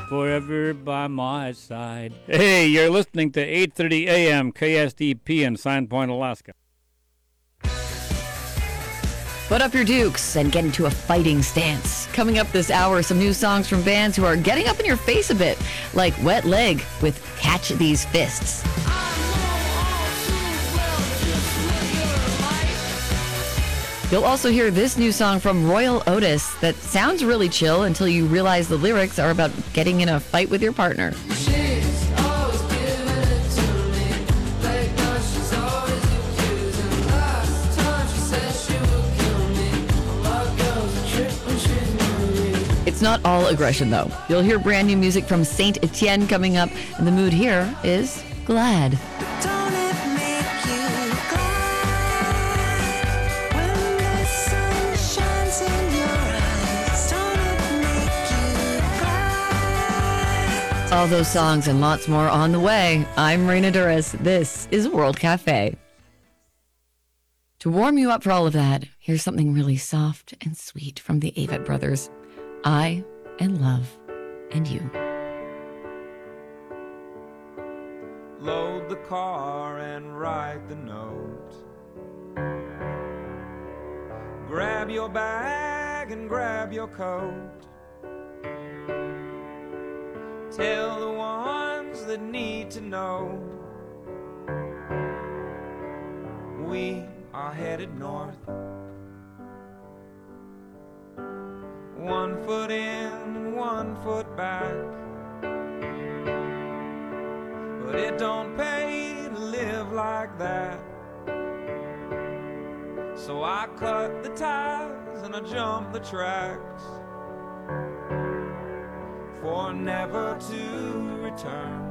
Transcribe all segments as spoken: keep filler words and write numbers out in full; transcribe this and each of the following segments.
forever by my side. Hey, you're listening to eight thirty A M K S D P in Sign Point, Alaska. Put up your dukes and get into a fighting stance. Coming up this hour, some new songs from bands who are getting up in your face a bit, like Wet Leg with Catch These Fists. You'll also hear this new song from Royal Otis that sounds really chill until you realize the lyrics are about getting in a fight with your partner. It's not all aggression, though. You'll hear brand new music from Saint Etienne coming up, and the mood here is glad. All those songs and lots more on the way. I'm Raina Duras. This is World Cafe. To warm you up for all of that, here's something really soft and sweet from the Avett Brothers. I and Love and You. Load the car and write the note. Grab your bag and grab your coat. Tell the ones that need to know we are headed north. One foot in, one foot back. But it don't pay to live like that. So I cut the ties and I jump the tracks for never to return.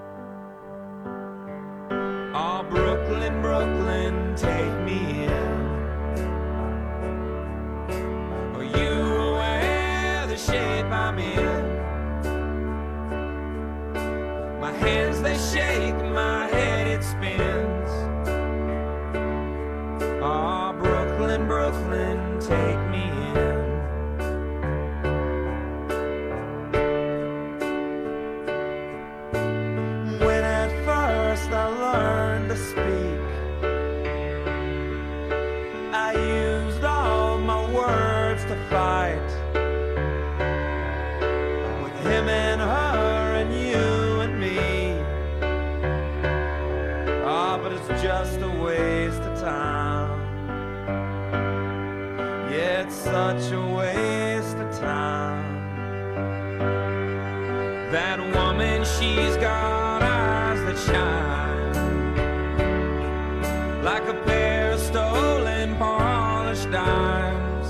Oh, Brooklyn, Brooklyn, take me in. Are you aware the shape I'm in? My hands, they shake, my head, it spins. Oh, Brooklyn, Brooklyn, take me in. I learned to speak. I used all my words to fight with him and her and you and me. Ah, oh, but it's just a waste of time. Yeah, it's such a waste of time. That woman, she's got eyes that shine like a pair of stolen polished dimes.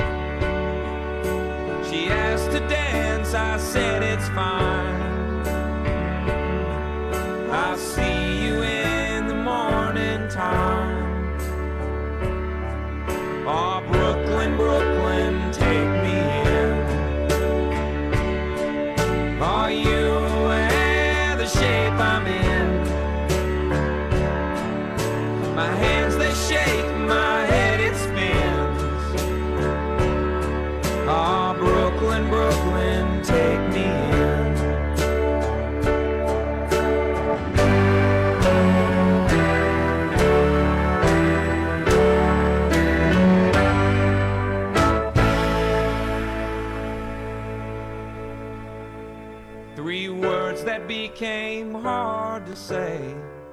She asked to dance, I said it's fine. I'll see you in the morning time. Oh, Brooklyn, Brooklyn, take me in. Are you aware the shape I'm in? My hands, they shake, my head, it spins. Oh, Brooklyn, Brooklyn, take me in. Three words that became hard to say.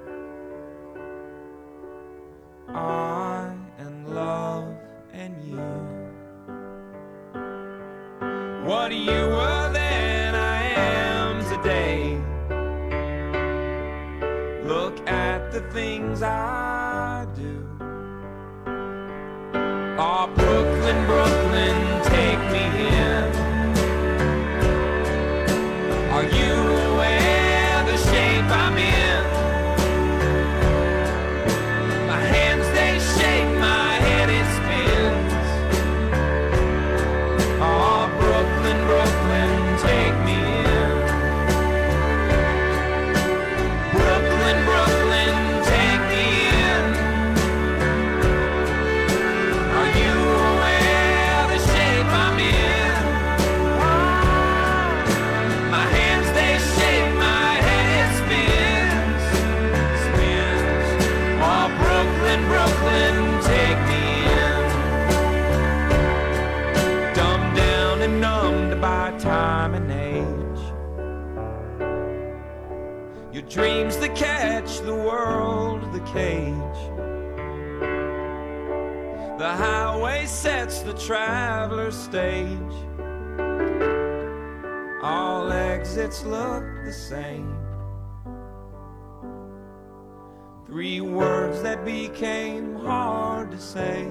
I and love and you. What you were then, I am today. Look at the things I do. Oh, Brooklyn, Brooklyn, take me in. Are you aware the shape I'm in? Brooklyn, Brooklyn, take me in. age. Your dreams that catch the world, the cage. The highway sets the traveler's stage. All exits look the same. Three words that became hard to say.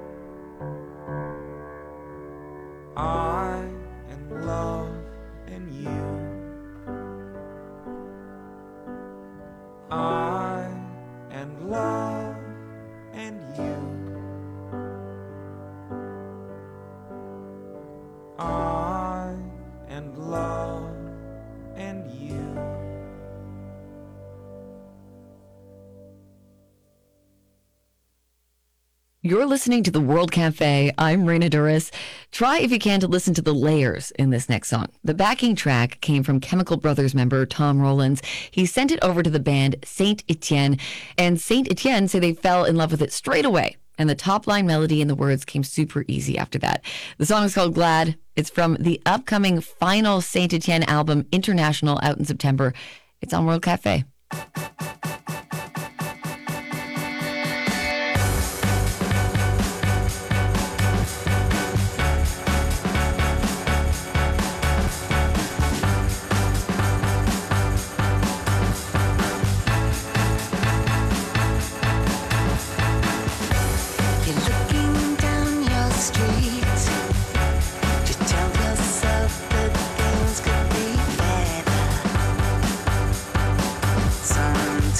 I and love and you. I and love and you. I and love and you. You're listening to the World Cafe. I'm Raina Duras. Try, if you can, to listen to the layers in this next song. The backing track came from Chemical Brothers member Tom Rowlands. He sent it over to the band Saint Etienne, and Saint Etienne say they fell in love with it straight away. And the top line melody and the words came super easy after that. The song is called Glad. It's from the upcoming final Saint Etienne album, International, out in September. It's on World Cafe. Sometimes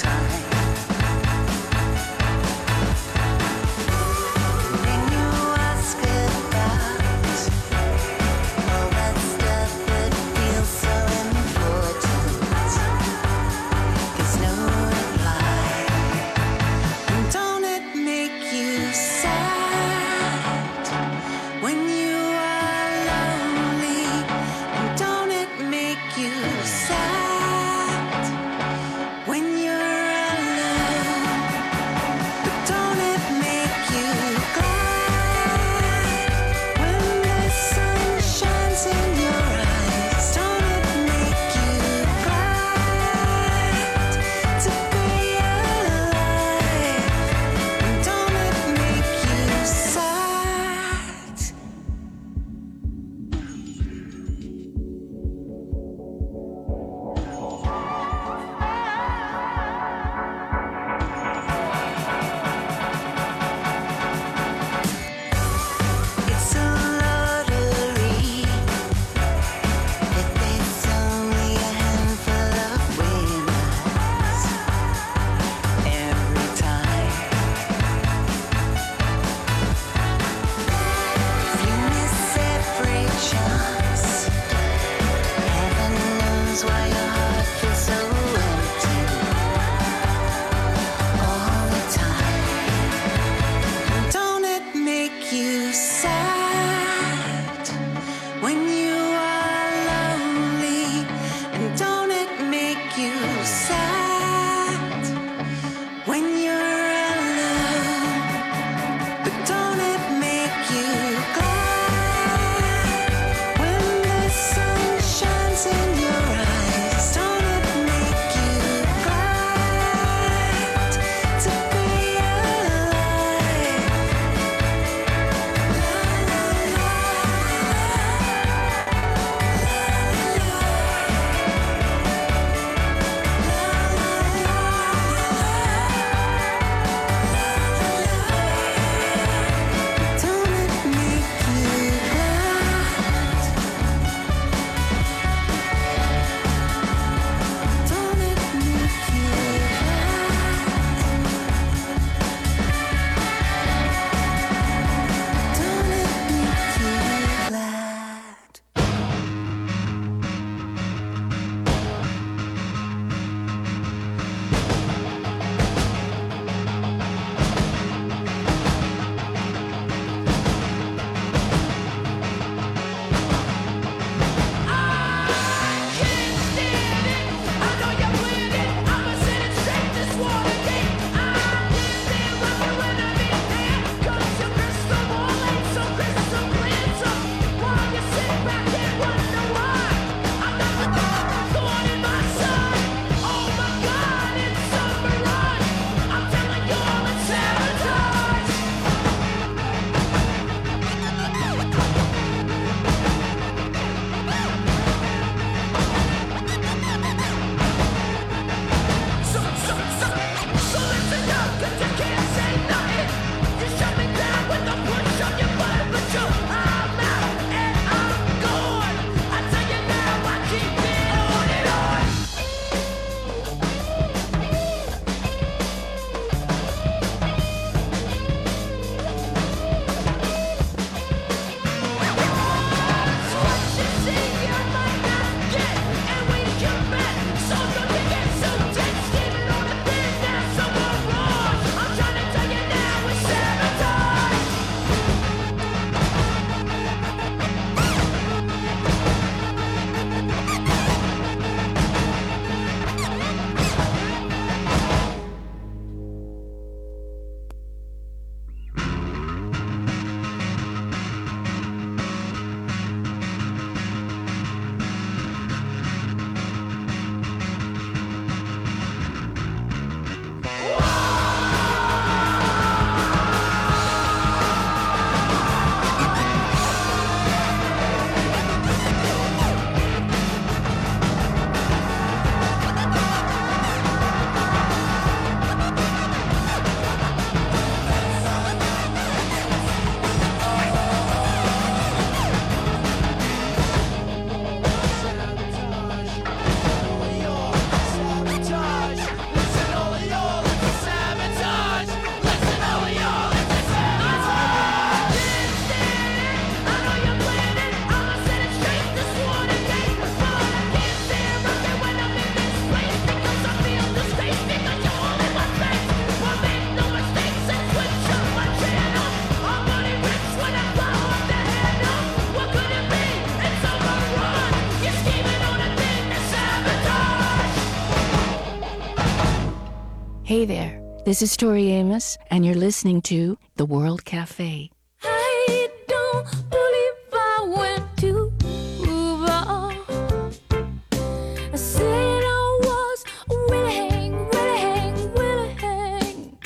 Hey there, this is Tori Amos, and you're listening to The World Cafe. I don't believe I went too far. I said I was willing, willing, willing.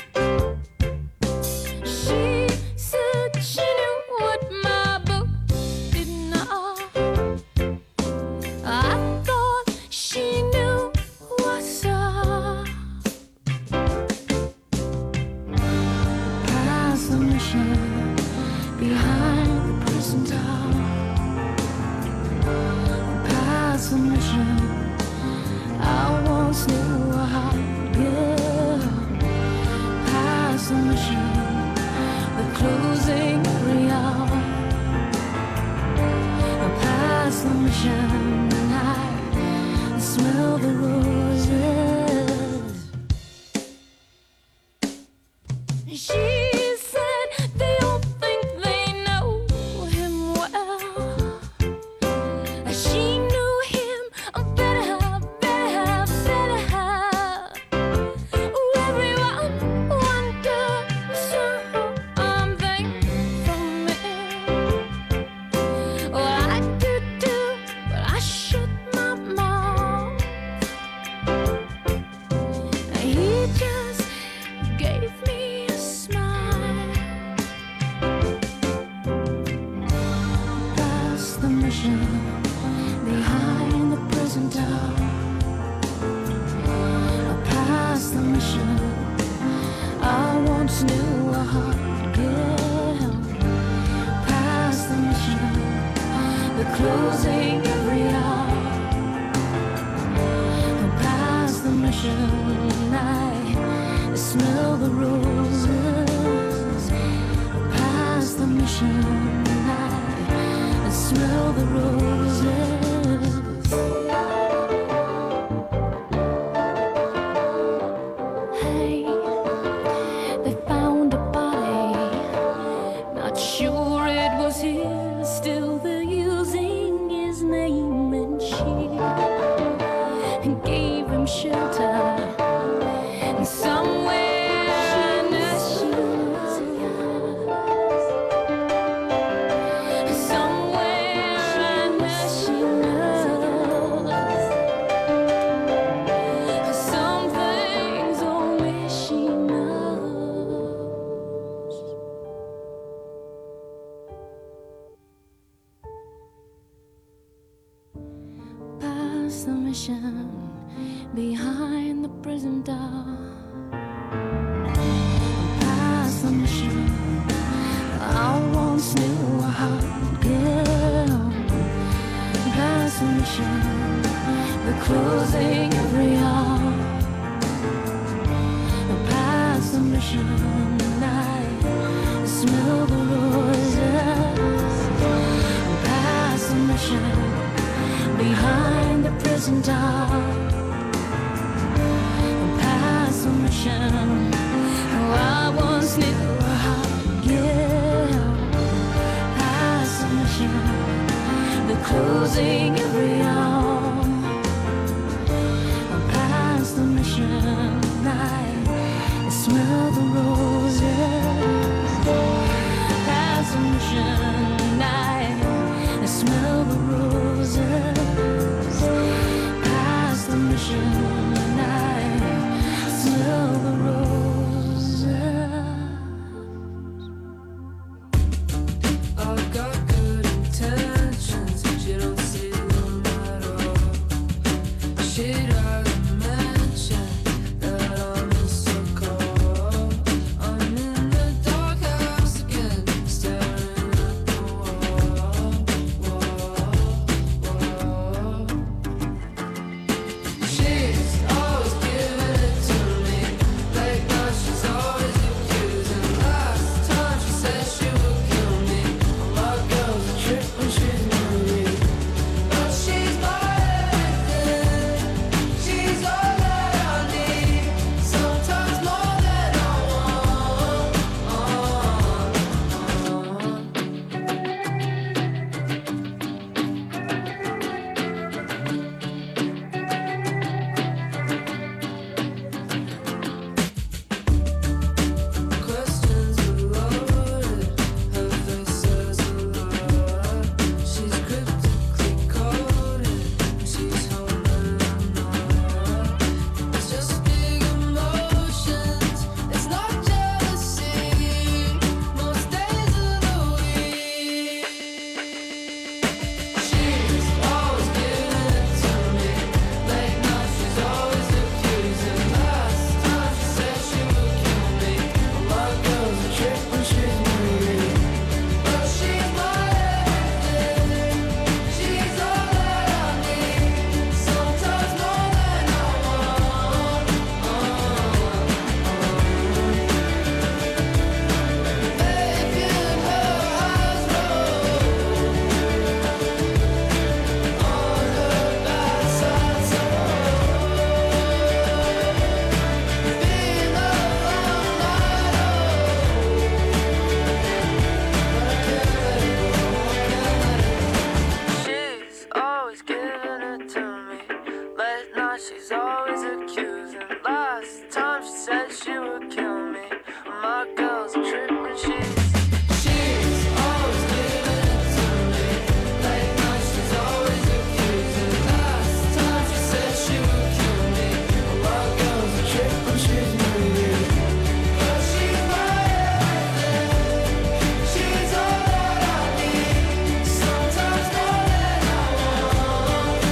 She said she knew what my book did not. I thought she knew what's up. Past the mission, behind the prison door. Past the mission, I once knew a hot girl. Past the mission, the closing every hour. Past the mission, I smell the roses. She said they don't think they know him well. She knew him better, better, better. Everyone wonders something from me. Well, I do too, but I shut my mouth. He just gave me a smile. Past the mission, behind the prison door. Past the mission, I once knew a hot girl. Past the mission, the closing every hour. Past the mission, I smell the roses. Past the mission, I smell the roses. Hey, they found a body. Not sure it was his. Still they're using his name and shit. And gave him shelter. And somewhere in the sheets, somewhere in the sheets, some things only she knows. Past the mission, behind the prison door. Past the mission, I once knew a hot girl. Past the mission, the closing every hour. Past the mission, I smell the roses. Past the mission, behind the prison door. Past the mission, oh, I once knew a hot girl. Past the mission, the closing every hour. Past the mission, I smell the roses. Past the mission, I smell the roses. Past the mission, I smell the roses. I've got good intentions, but you don't see them at all. She doesn't mention that I'm in so cold. I'm in the doghouse again, staring at the wall, wall, wall. She's always giving it to me, like now she's always accusing. Last time she said she would kill me. All my girls are trip when she's near me, but she's my everything. She now she's always accusing. Last time she said she would kill me. My girl's a trip when she's She's always giving it to me. Late night she's always accusing. Last time she said she would kill me. My girl's a trip when she's with you. 'Cause she's my everything. She's all that I need. Sometimes more than I want.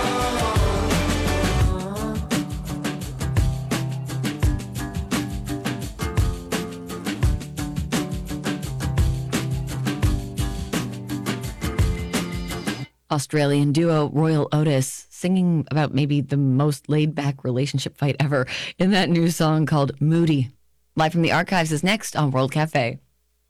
Australian duo Royal Otis singing about maybe the most laid-back relationship fight ever in that new song called Moody. Live from the Archives is next on World Cafe.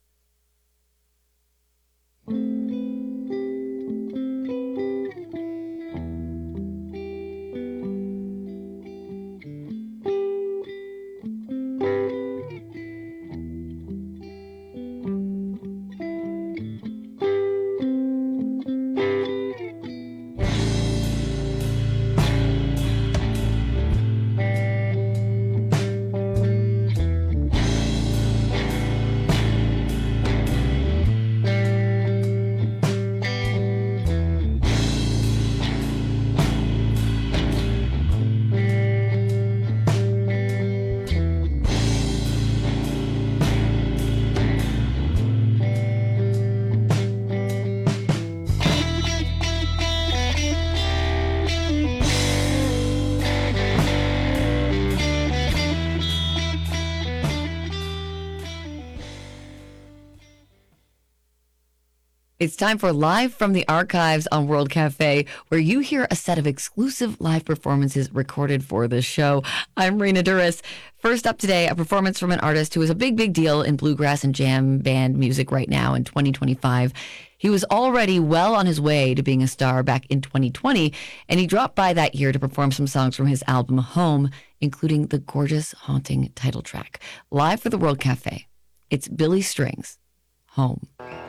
It's time for Live from the Archives on World Cafe, where you hear a set of exclusive live performances recorded for this show. I'm Raina Duras. First up today, a performance from an artist who is a big, big deal in bluegrass and jam band music right now in twenty twenty-five. He was already well on his way to being a star back in twenty twenty, and he dropped by that year to perform some songs from his album Home, including the gorgeous, haunting title track. Live for the World Cafe, it's Billy Strings, Home.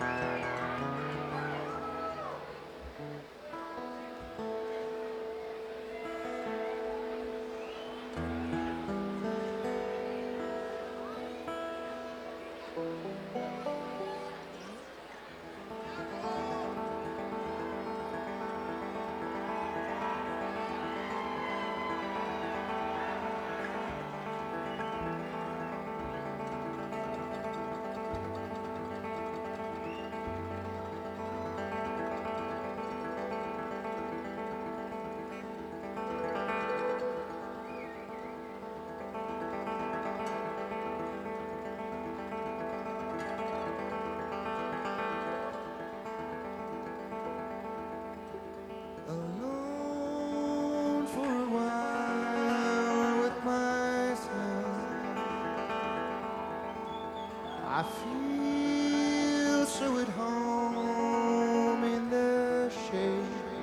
Alone for a while with myself, I feel so at home in the shade.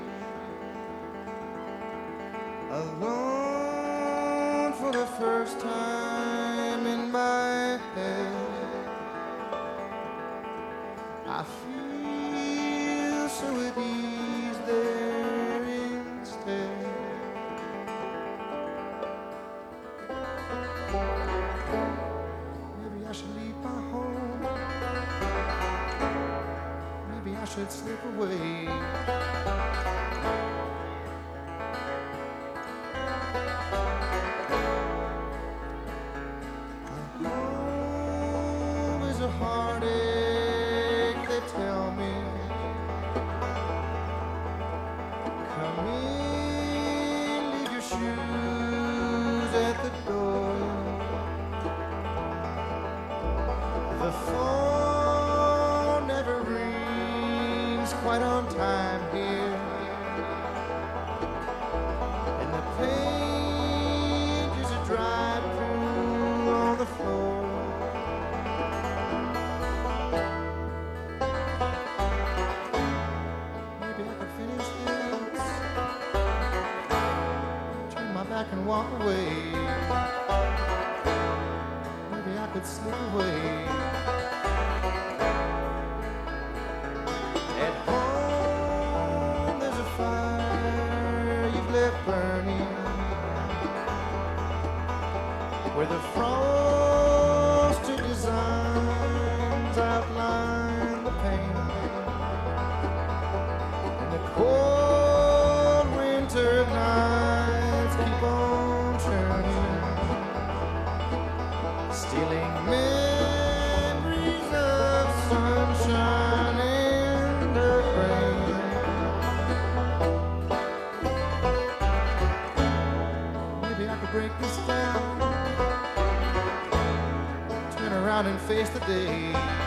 Alone for the first time in my head, I feel so at ease there instead. Maybe I should leave my home. Maybe I should slip away. Home is a heartache, they tell me. Come in, leave your shoes at the door. The phone never rings quite on time here, and the pages are dried through on the floor. Maybe I could finish this, turn my back and walk away. Maybe I could slip away. At home there's a fire you've left burning. where the frosted designs outline the pain, and the cold winter nights keep on churning, stealing memories of sunshine and of rain. Maybe I could break this down, turn around and face the day.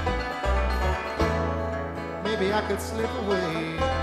Maybe I could slip away.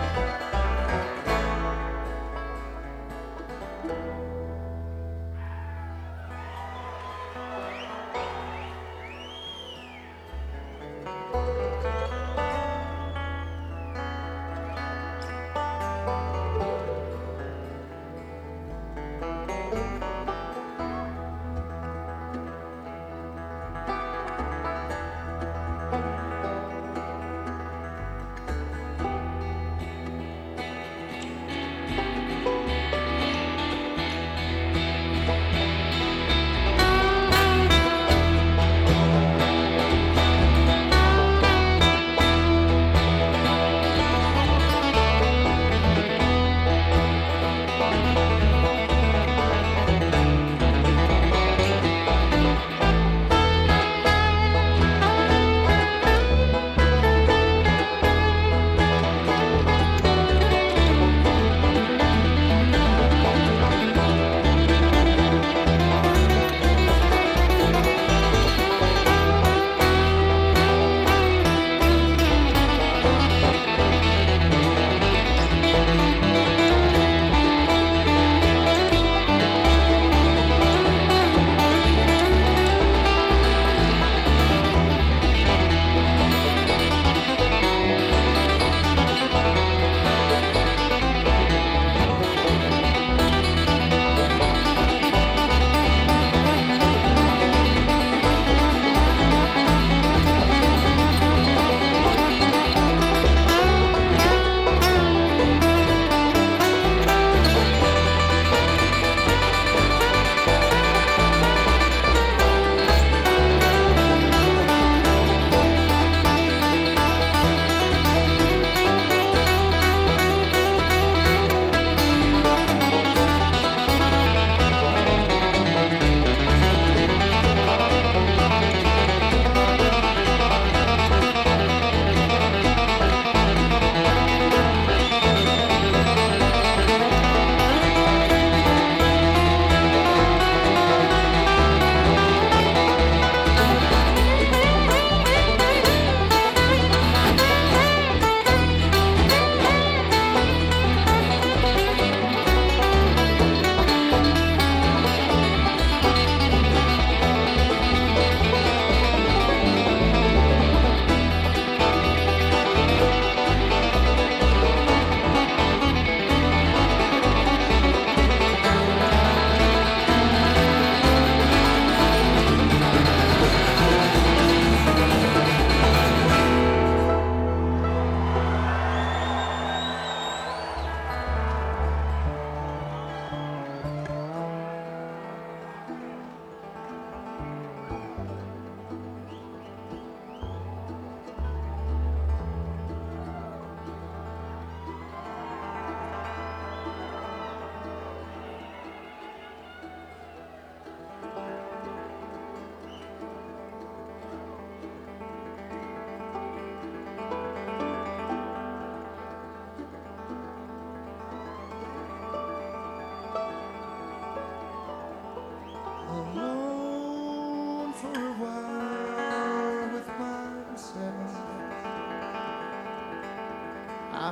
I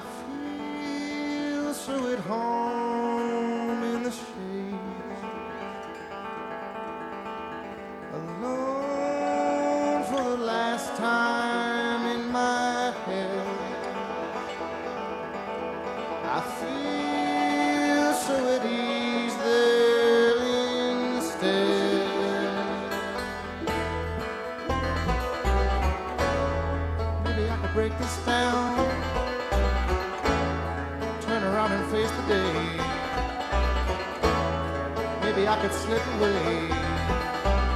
feel so at home in the shade, alone for the last time in my head. I feel so at ease there instead. Maybe I could break this down, and face the day. Maybe I could slip away.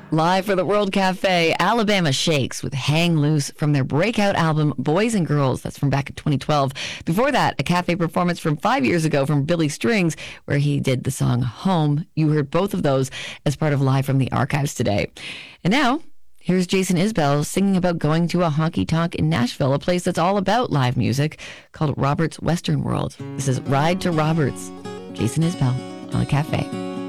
Live for the World Cafe, Alabama Shakes with Hang Loose from their breakout album Boys and Girls. That's from back in twenty twelve. Before that, a cafe performance from five years ago from Billy Strings, where he did the song Home. You heard both of those as part of Live from the Archives today. And now, here's Jason Isbell singing about going to a honky tonk in Nashville, a place that's all about live music called Robert's Western World. This is Ride to Roberts. Jason Isbell on the Cafe.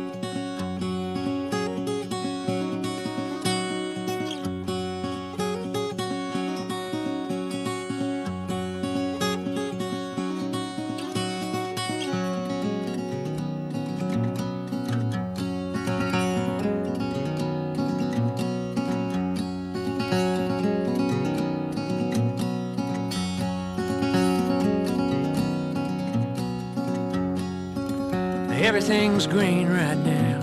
Everything's green right now.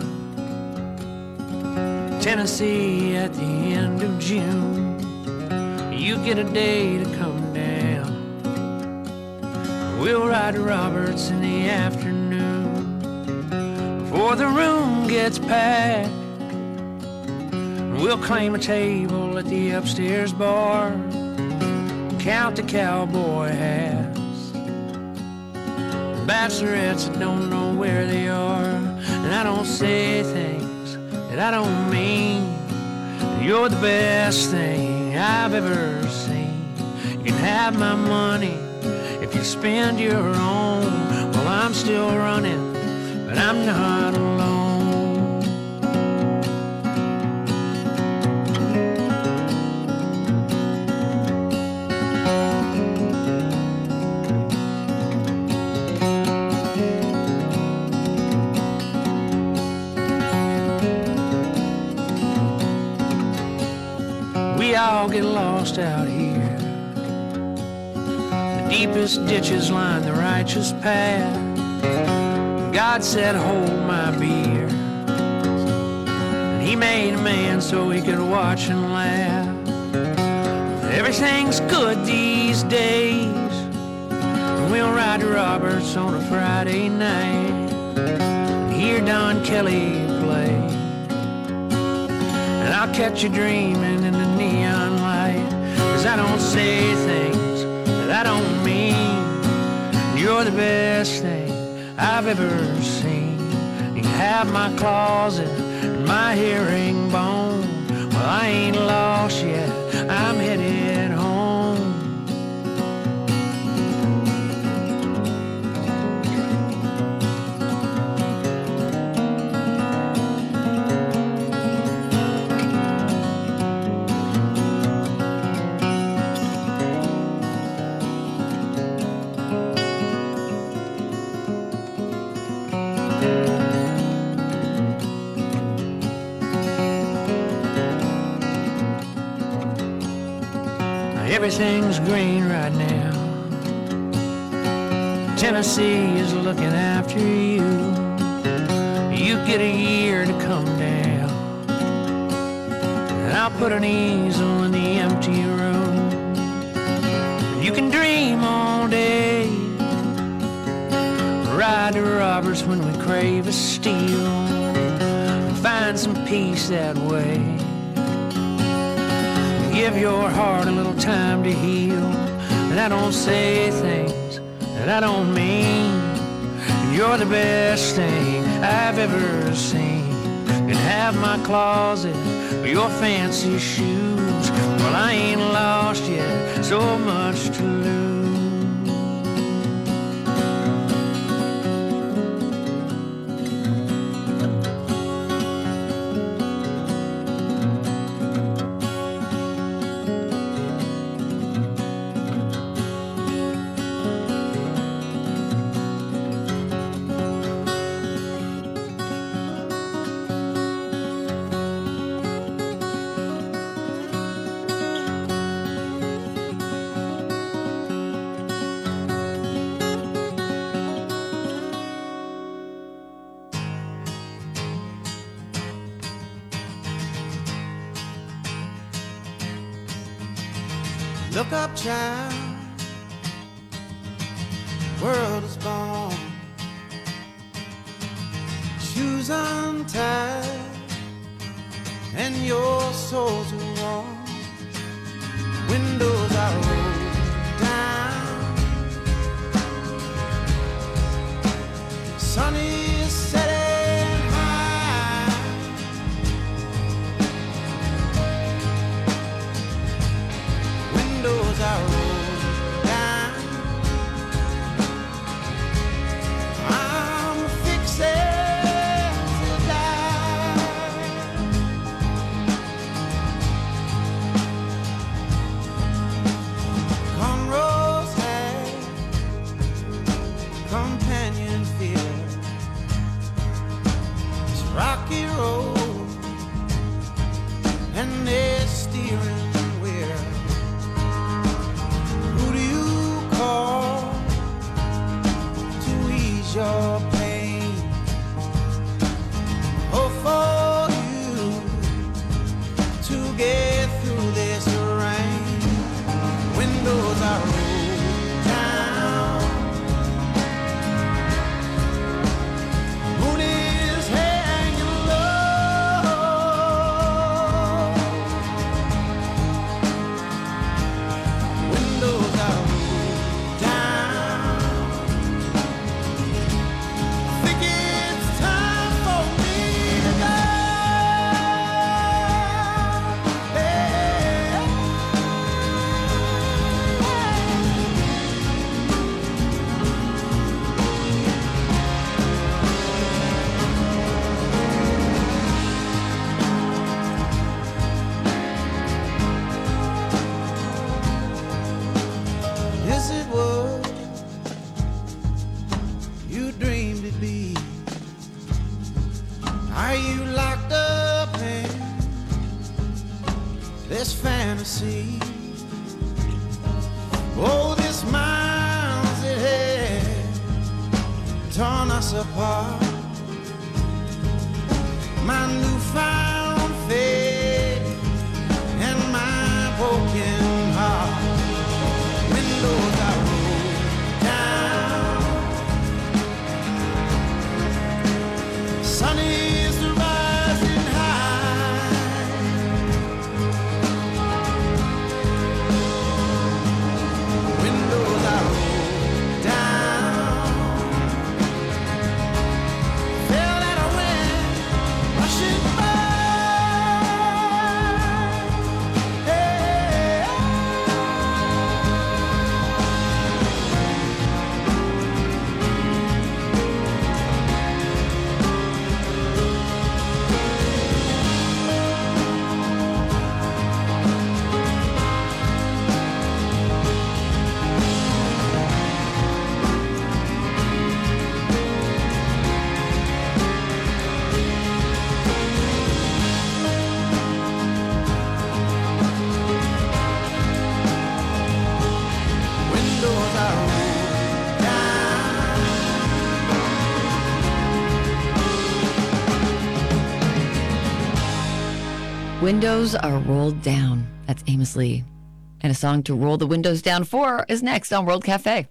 Tennessee at the end of June. You get a day to come down. We'll ride to Roberts in the afternoon before the room gets packed. We'll claim a table at the upstairs bar, count the cowboy hats, bachelorettes that don't know where they are. And I don't say things that I don't mean. You're the best thing I've ever seen. You can have my money if you spend your own. Well, I'm still running, but I'm not alone. We all get lost out here. The deepest ditches line the righteous path. God said, hold my beer. And he made a man so he could watch and laugh. Everything's good these days. We'll ride to Roberts on a Friday night and hear Don Kelly play. And I'll catch you dreaming in the neon light. Cause I don't say things that I don't mean. You're the best thing I've ever seen. You can have my closet and my herringbone. Well, I ain't lost yet, I'm headed home. Everything's green right now. Tennessee is looking after you. You get a year to come down, and I'll put an easel in the empty room. You can dream all day, ride to Roberts when we crave a steal, and find some peace that way. Give your heart a little time to heal. And I don't say things that I don't mean. You're the best thing I've ever seen. You can have my closet or your fancy shoes. Well, I ain't lost yet, so much to lose. Look up, child, world is born. Shoes untied and your soul's warm. Windows are rolled down. Sun is setting high. Windows are rolled down. I'm fixing to die. Cornrows had companion fear. It's rocky road and they're steering wheel. Who do you call to ease your pain? Oh, for you to get through this rain. Windows are rolled down. Moon is hanging low. Windows are rolled down. I think it's time for me to go. Hey. Is it what you dreamed it'd be? Are you locked up in this fantasy? Oh, this miles it had torn us apart. My newfound faith and my broken heart. Windows are rolled down. Sun is rising high. Windows are rolled down. Feel that wind rushing by. Hey. Windows are rolled down. Windows are rolled down. That's Amos Lee. And a song to roll the windows down for is next on World Cafe.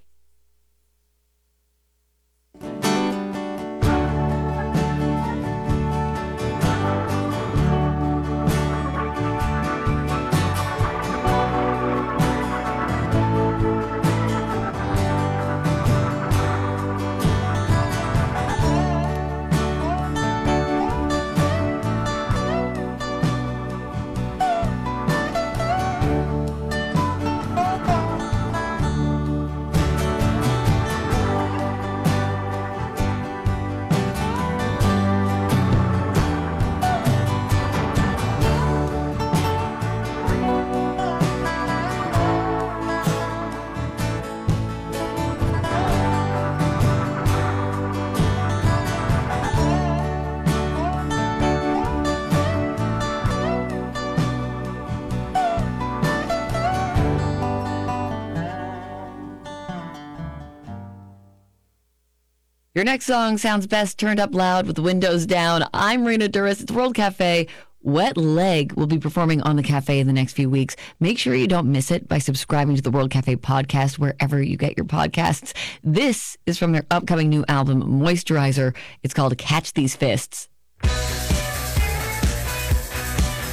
Your next song sounds best turned up loud with the windows down. I'm Rena Duras. It's World Cafe. Wet Leg will be performing on the cafe in the next few weeks. Make sure you don't miss it by subscribing to the World Cafe podcast wherever you get your podcasts. This is from their upcoming new album, Moisturizer. It's called Catch These Fists.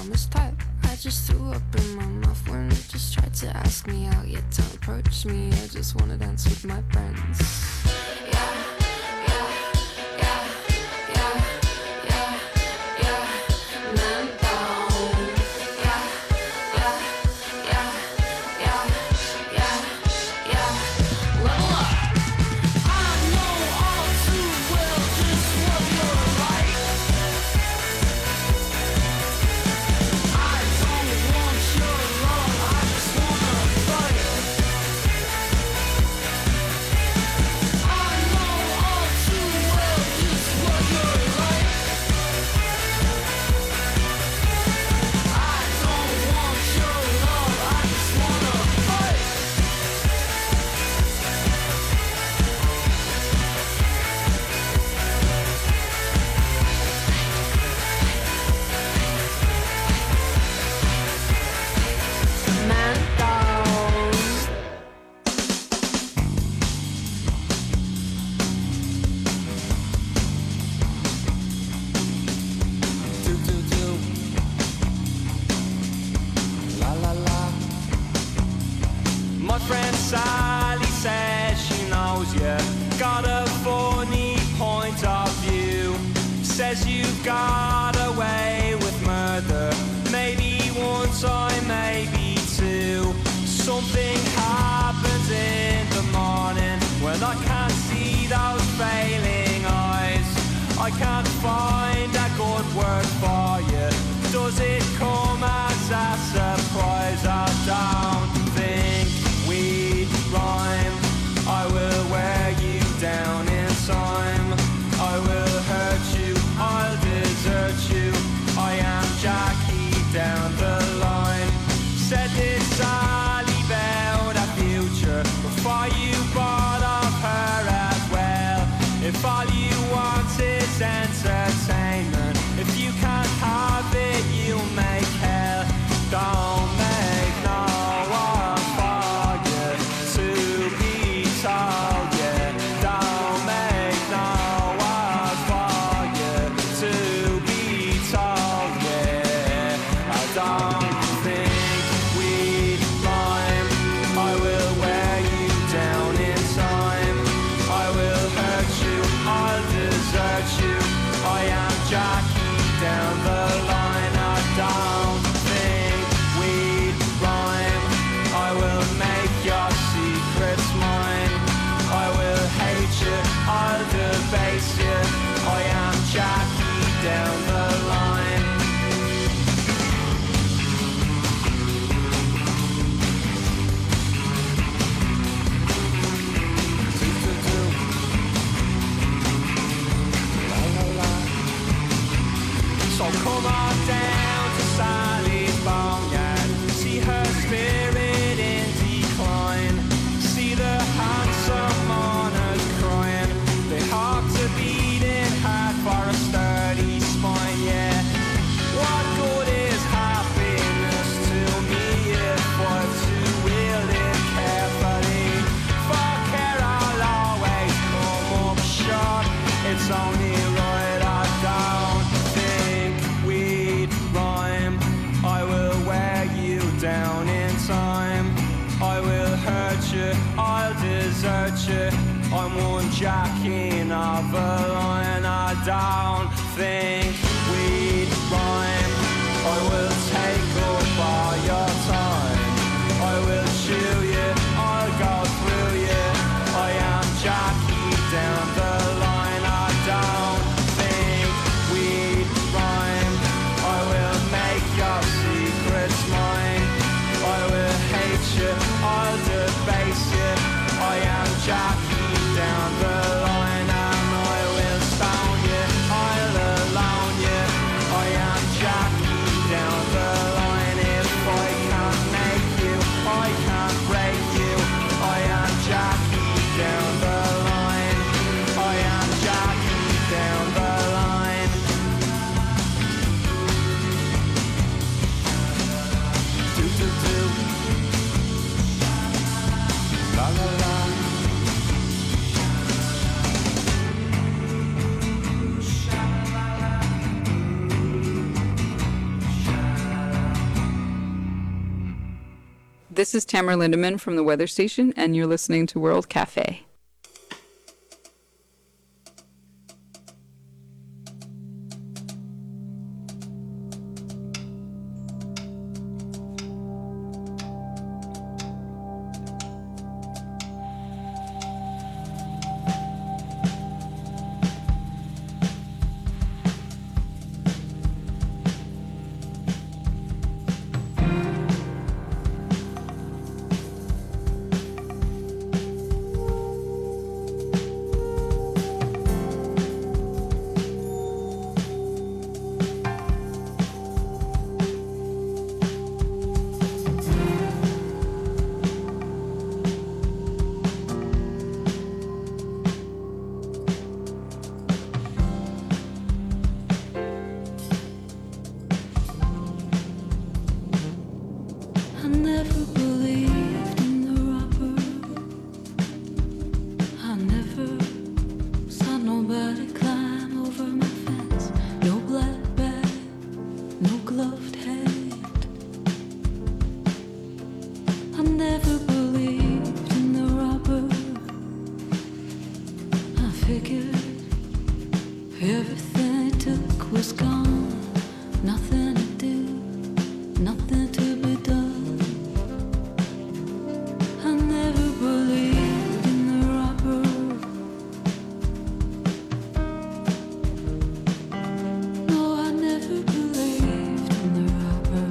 this type. I just threw up in my mouth when it just tried to ask me out. Yet don't approach me, I just wanna dance with my friends. Yeah, yeah, yeah, yeah, yeah, yeah, man down. Yeah, yeah, yeah, yeah, yeah, yeah, level up. I know all too well just what you're like. I don't want your love, I just wanna fight. I know all too well just what you're like. I don't want your love, I just wanna fight. Man down. Do do do. La la la. My friend Sally says she knows you got a funny point of view. Says you got away with murder. Maybe one time, maybe two. Something happens in the morning when I can't see those failing eyes. I can't find a good word for you. Does it come as a surprise? I don't think we rhyme. I will wear you down in time. I will hurt you, I'll desert you. I am Jackie down the line. Said this Sally about a future before you bought of her as well. If all you want is entertainment, if you can't have it, you'll make hell. Don't make no one for you to be told, yeah. Don't make no one for you to be told, yeah. I don't think we'd rhyme. I will wear you down in time. I will hurt you, I'll desert you. I am Jackie down the line. I don't think we'd rhyme. I will make your secrets mine. I will hate you, I'll debase you. I am Jackie down the line. Do, do, do. La, la, la. So come on down to Sally's boneyard. See her spirit in decline. See the handsome mourners crying. They hope to beating hard for a sturdy spine, yeah. What good is happiness to me if we're to wield it carefully? For care I'll always come up short. It's only right I don't think we'd rhyme. I will wear you down in time. I will hurt you, I'll desert you. I'm one jack in of a line. I don't think we'd rhyme. I will take up all your time. I will chew you, I'll go through you. I am Jackie down the line. I don't think we'd rhyme. I will make your secrets mine. I will hate you, I'll debase you. I am Jackie down the line. And I will stone you, I'll alone you. This is Tamara Lindemann from the Weather Station, and you're listening to World Cafe. I never believed in the robber. I never saw nobody climb over my fence. No black bag, no gloved hand. I never believed in the robber. I figured everything it took was gone. Nothing to do, nothing to be done. I never believed in the robber. No, I never believed in the robber.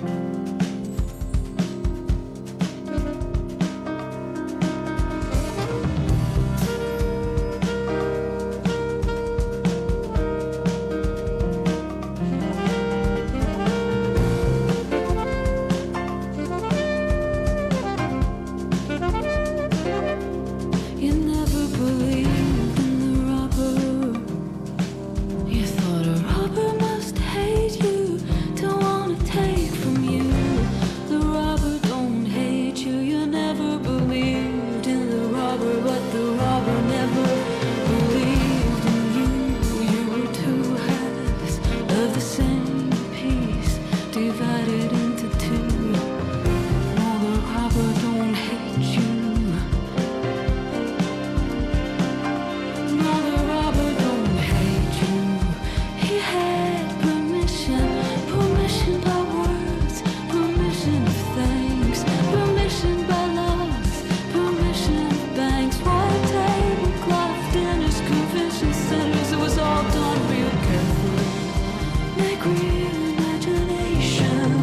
You never believed in the robber. You thought a robber must hate you, to wanna take from you. The robber don't hate you. You never believed in the robber, but the robber never believed in you. You were two halves of the same piece, divided into two. No, the robber don't hate you. No, the robber don't hate you. He had permission, permission by words, permission of thanks, permission by love, permission of banks, white tablecloth dinners, convention centers. It was all done real carefully. Make real imagination.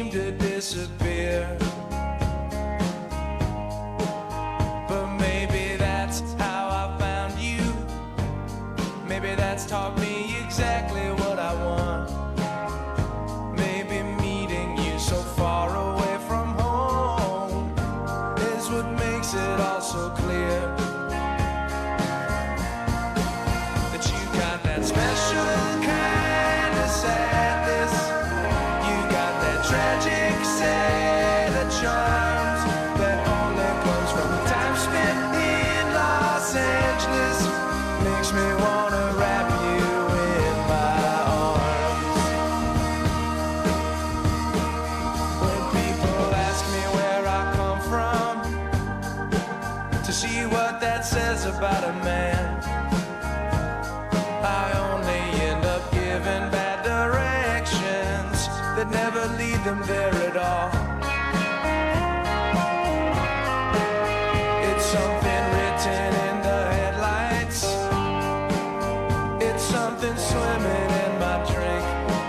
seem to disappear. But maybe that's how I found you. Maybe that's taught me exactly what I want. Maybe meeting you so far away from home is what makes it all so clear. That you got that special kind of sadness. You got that tragic set of charms that only comes from time spent in Los Angeles. Makes me wanna wrap you in my arms. When people ask me where I come from, to see what that says about a man, I only end up giving bad directions that never lead them there at all. It's something written in the headlights. It's something swimming in my drink.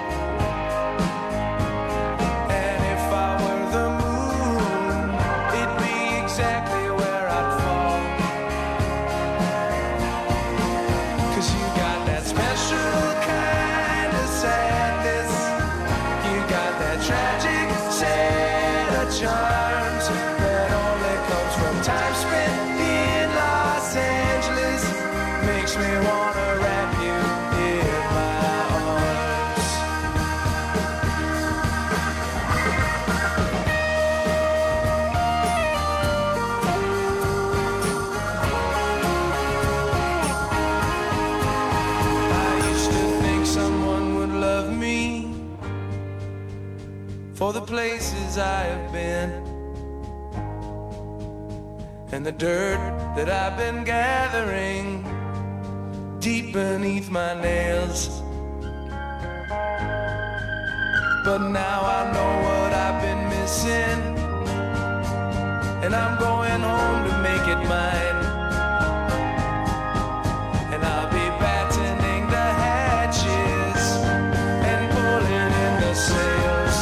And if I were the moon, it'd be exactly where I'd fall. 'Cause you got that special kind of sadness. You got that tragic set of charms that only comes from time spent in Los Angeles. Makes me wanna wrap you in my arms. I used to think someone would love me for the places I have been and the dirt that I've been gathering deep beneath my nails. But now I know what I've been missing, and I'm going home to make it mine. And I'll be battening the hatches and pulling in the sails.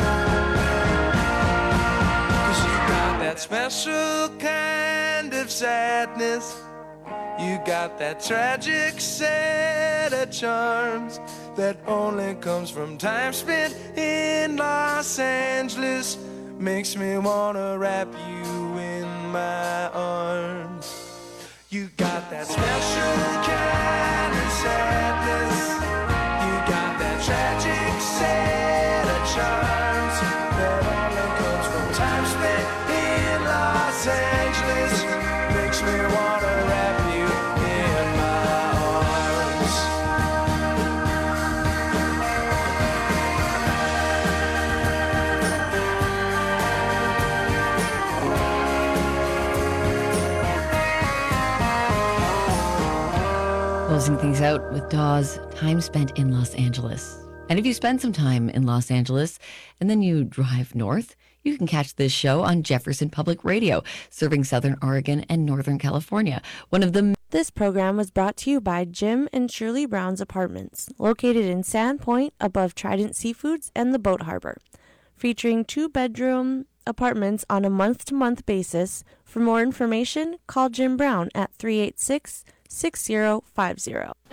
'Cause you got that special kind of sadness. You got that tragic set of charms that only comes from time spent in Los Angeles. Makes me wanna wrap you in my arms. You got that special kind of sadness. You got that tragic set of charms that only comes from time spent in Los Angeles. Makes me wanna wrap you in my arms. Closing things out with Dawes, Time Spent in Los Angeles. And if you spend some time in Los Angeles and then you drive north, you can catch this show on Jefferson Public Radio, serving Southern Oregon and Northern California. One of the This program was brought to you by Jim and Shirley Brown's Apartments, located in Sandpoint above Trident Seafoods and the Boat Harbor, featuring two-bedroom apartments on a month-to-month basis. For more information, call Jim Brown at three eight six, six zero five zero.